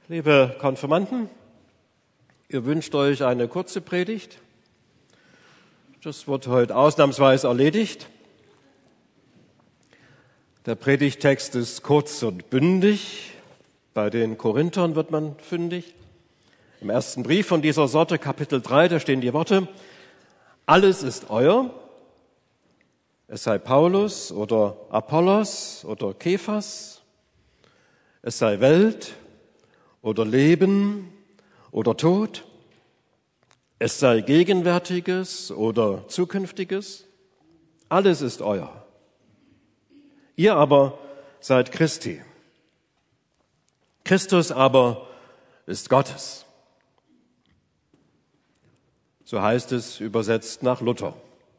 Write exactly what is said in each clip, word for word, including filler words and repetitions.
Liebe Konfirmanden, ihr wünscht euch eine kurze Predigt. Das wird heute ausnahmsweise erledigt. Der Predigtext ist kurz und bündig. Bei den Korinthern wird man fündig. Im ersten Brief von dieser Sorte, Kapitel drei, da stehen die Worte: Alles ist euer, es sei Paulus oder Apollos oder Kephas, es sei Welt oder Leben oder Tod, es sei Gegenwärtiges oder Zukünftiges, alles ist euer. Ihr aber seid Christi. Christus aber ist Gottes. So heißt es übersetzt nach Luther.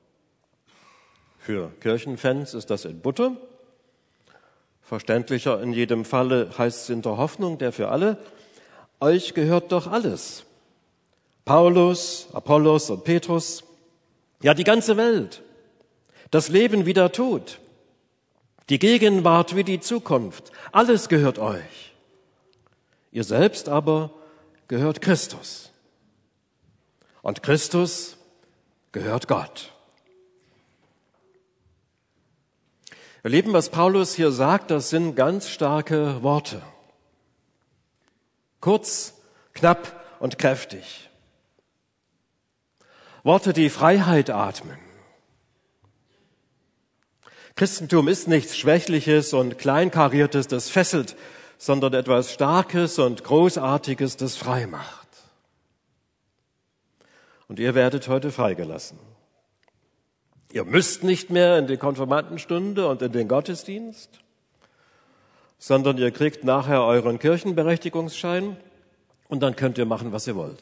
Für Kirchenfans ist das in Butter. Verständlicher in jedem Falle heißt es in der Hoffnung, der für alle: Euch gehört doch alles. Paulus, Apollos und Petrus, ja die ganze Welt, das Leben wie der Tod, die Gegenwart wie die Zukunft, alles gehört euch. Ihr selbst aber gehört Christus. Und Christus gehört Gott. Ihr Lieben, was Paulus hier sagt, das sind ganz starke Worte. Kurz, knapp und kräftig. Worte, die Freiheit atmen. Christentum ist nichts Schwächliches und Kleinkariertes, das fesselt, sondern etwas Starkes und Großartiges, das frei macht. Und ihr werdet heute freigelassen. Ihr müsst nicht mehr in die Konfirmandenstunde und in den Gottesdienst, sondern ihr kriegt nachher euren Kirchenberechtigungsschein und dann könnt ihr machen, was ihr wollt.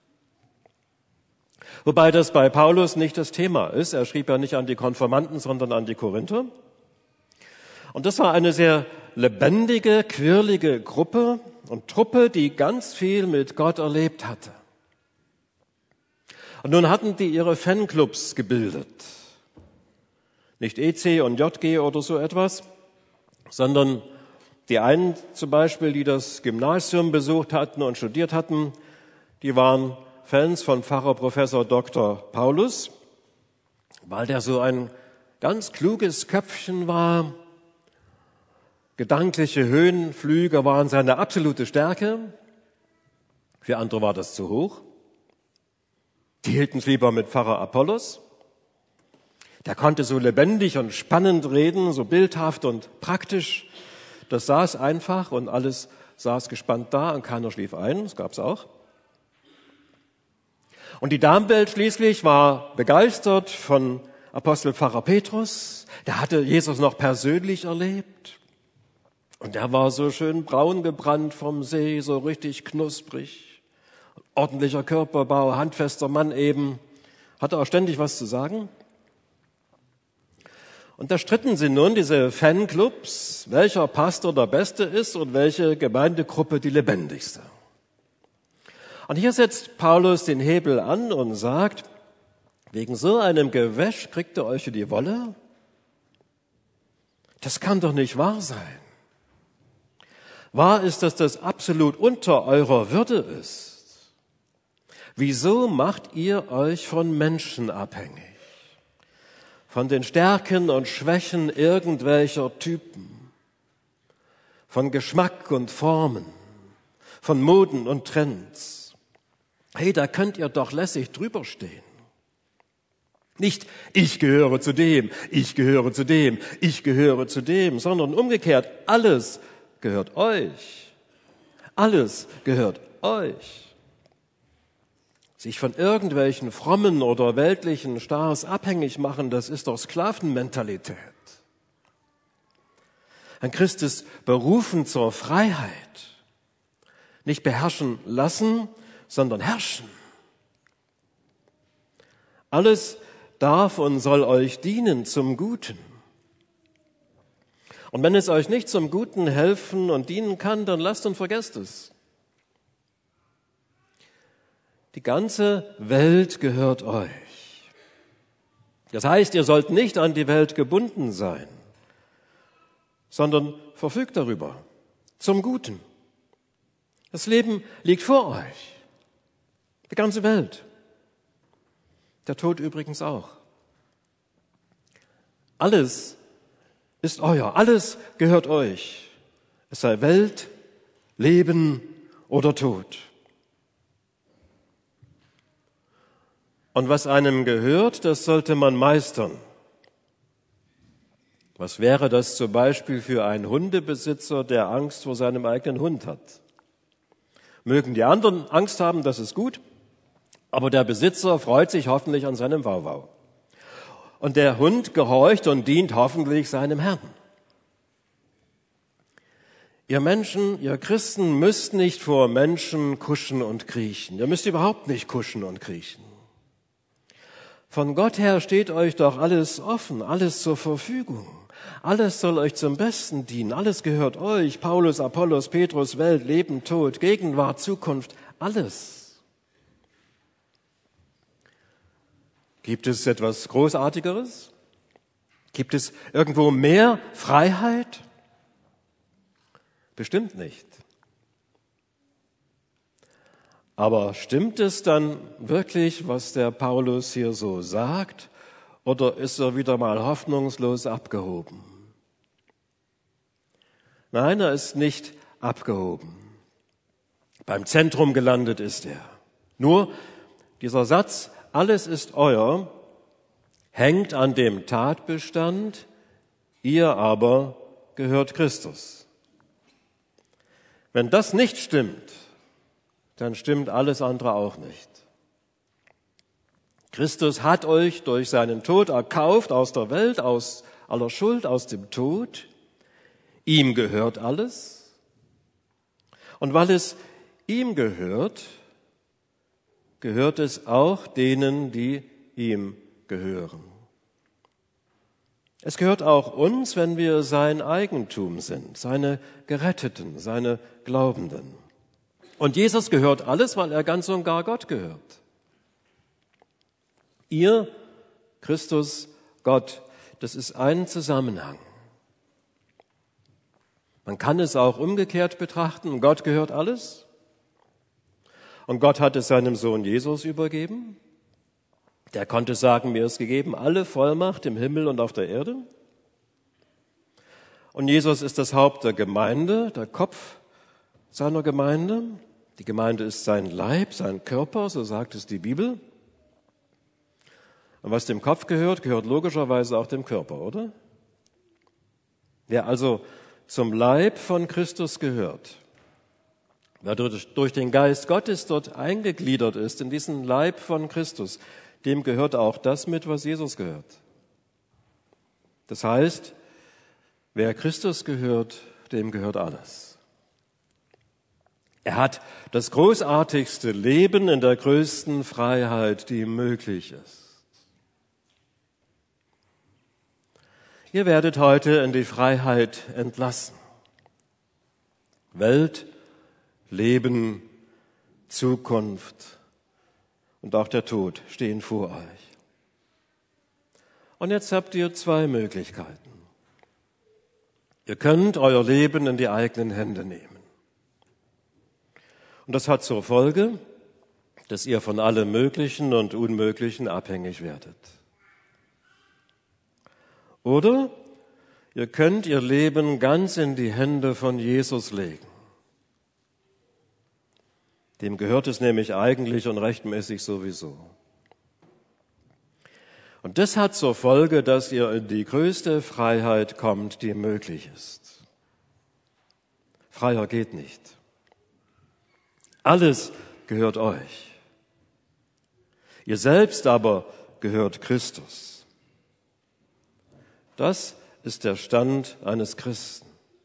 Wobei das bei Paulus nicht das Thema ist. Er schrieb ja nicht an die Konfirmanden, sondern an die Korinther. Und das war eine sehr lebendige, quirlige Gruppe und Truppe, die ganz viel mit Gott erlebt hatte. Und nun hatten die ihre Fanclubs gebildet. Nicht E C und J G oder so etwas, sondern die einen zum Beispiel, die das Gymnasium besucht hatten und studiert hatten, die waren Fans von Pfarrer Professor Doktor Paulus, weil der so ein ganz kluges Köpfchen war. Gedankliche Höhenflüge waren seine absolute Stärke. Für andere war das zu hoch. Die hielten es lieber mit Pfarrer Apollos. Der konnte so lebendig und spannend reden, so bildhaft und praktisch. Das saß einfach und alles saß gespannt da und keiner schlief ein. Das gab's auch. Und die Damenwelt schließlich war begeistert von Apostelpfarrer Petrus. Der hatte Jesus noch persönlich erlebt. Und der war so schön braun gebrannt vom See, so richtig knusprig. Ordentlicher Körperbau, handfester Mann eben. Hatte auch ständig was zu sagen. Und da stritten sie nun, diese Fanclubs, welcher Pastor der Beste ist und welche Gemeindegruppe die lebendigste. Und hier setzt Paulus den Hebel an und sagt: Wegen so einem Gewäsch kriegt ihr euch in die Wolle? Das kann doch nicht wahr sein. Wahr ist, dass das absolut unter eurer Würde ist. Wieso macht ihr euch von Menschen abhängig? Von den Stärken und Schwächen irgendwelcher Typen, von Geschmack und Formen, von Moden und Trends. Hey, da könnt ihr doch lässig drüber stehen. Nicht ich gehöre zu dem, ich gehöre zu dem, ich gehöre zu dem, sondern umgekehrt, alles gehört euch. Alles gehört euch. Sich von irgendwelchen frommen oder weltlichen Stars abhängig machen, das ist doch Sklavenmentalität. Ein Christ ist berufen zur Freiheit. Nicht beherrschen lassen, sondern herrschen. Alles darf und soll euch dienen zum Guten. Und wenn es euch nicht zum Guten helfen und dienen kann, dann lasst und vergesst es. Die ganze Welt gehört euch. Das heißt, ihr sollt nicht an die Welt gebunden sein, sondern verfügt darüber zum Guten. Das Leben liegt vor euch. Die ganze Welt. Der Tod übrigens auch. Alles ist euer, alles gehört euch. Es sei Welt, Leben oder Tod. Und was einem gehört, das sollte man meistern. Was wäre das zum Beispiel für einen Hundebesitzer, der Angst vor seinem eigenen Hund hat? Mögen die anderen Angst haben, das ist gut, aber der Besitzer freut sich hoffentlich an seinem Wauwau. Und der Hund gehorcht und dient hoffentlich seinem Herrn. Ihr Menschen, ihr Christen müsst nicht vor Menschen kuschen und kriechen. Ihr müsst überhaupt nicht kuschen und kriechen. Von Gott her steht euch doch alles offen, alles zur Verfügung. Alles soll euch zum Besten dienen. Alles gehört euch. Paulus, Apollos, Petrus, Welt, Leben, Tod, Gegenwart, Zukunft, alles. Gibt es etwas Großartigeres? Gibt es irgendwo mehr Freiheit? Bestimmt nicht. Aber stimmt es dann wirklich, was der Paulus hier so sagt? Oder ist er wieder mal hoffnungslos abgehoben? Nein, er ist nicht abgehoben. Beim Zentrum gelandet ist er. Nur dieser Satz, alles ist euer, hängt an dem Tatbestand, ihr aber gehört Christus. Wenn das nicht stimmt, dann stimmt alles andere auch nicht. Christus hat euch durch seinen Tod erkauft aus der Welt, aus aller Schuld, aus dem Tod. Ihm gehört alles. Und weil es ihm gehört, gehört es auch denen, die ihm gehören. Es gehört auch uns, wenn wir sein Eigentum sind, seine Geretteten, seine Glaubenden. Und Jesus gehört alles, weil er ganz und gar Gott gehört. Ihr, Christus, Gott, das ist ein Zusammenhang. Man kann es auch umgekehrt betrachten. Gott gehört alles. Und Gott hat es seinem Sohn Jesus übergeben. Der konnte sagen, mir ist gegeben alle Vollmacht im Himmel und auf der Erde. Und Jesus ist das Haupt der Gemeinde, der Kopf seiner Gemeinde. Die Gemeinde ist sein Leib, sein Körper, so sagt es die Bibel. Und was dem Kopf gehört, gehört logischerweise auch dem Körper, oder? Wer also zum Leib von Christus gehört, wer durch den Geist Gottes dort eingegliedert ist, in diesen Leib von Christus, dem gehört auch das mit, was Jesus gehört. Das heißt, wer Christus gehört, dem gehört alles. Er hat das großartigste Leben in der größten Freiheit, die möglich ist. Ihr werdet heute in die Freiheit entlassen. Welt, Leben, Zukunft und auch der Tod stehen vor euch. Und jetzt habt ihr zwei Möglichkeiten. Ihr könnt euer Leben in die eigenen Hände nehmen. Und das hat zur Folge, dass ihr von allem Möglichen und Unmöglichen abhängig werdet. Oder ihr könnt ihr Leben ganz in die Hände von Jesus legen. Dem gehört es nämlich eigentlich und rechtmäßig sowieso. Und das hat zur Folge, dass ihr in die größte Freiheit kommt, die möglich ist. Freier geht nicht. Alles gehört euch. Ihr selbst aber gehört Christus. Das ist der Stand eines Christen.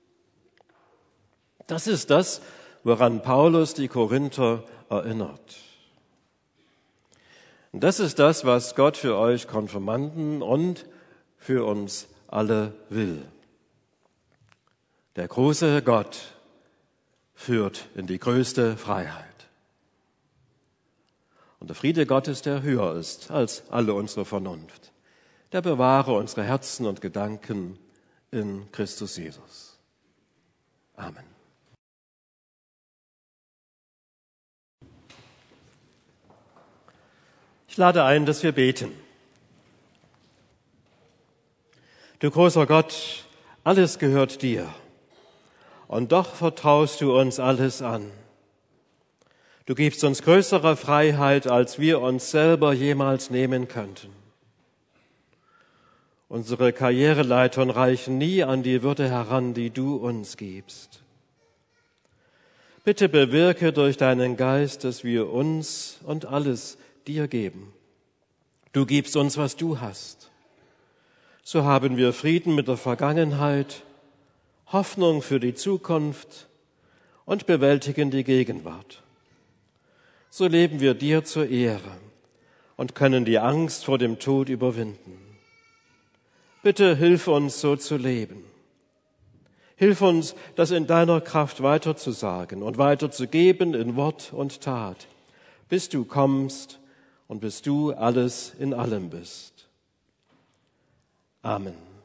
Das ist das, woran Paulus die Korinther erinnert. Und das ist das, was Gott für euch Konfirmanden und für uns alle will. Der große Gott führt in die größte Freiheit. Und der Friede Gottes, der höher ist als alle unsere Vernunft, der bewahre unsere Herzen und Gedanken in Christus Jesus. Amen. Ich lade ein, dass wir beten. Du großer Gott, alles gehört dir, und doch vertraust du uns alles an. Du gibst uns größere Freiheit, als wir uns selber jemals nehmen könnten. Unsere Karriereleitern reichen nie an die Würde heran, die du uns gibst. Bitte bewirke durch deinen Geist, dass wir uns und alles dir geben. Du gibst uns, was du hast. So haben wir Frieden mit der Vergangenheit, Hoffnung für die Zukunft und bewältigen die Gegenwart. So leben wir dir zur Ehre und können die Angst vor dem Tod überwinden. Bitte hilf uns, so zu leben. Hilf uns, das in deiner Kraft weiterzusagen und weiterzugeben in Wort und Tat, bis du kommst und bis du alles in allem bist. Amen.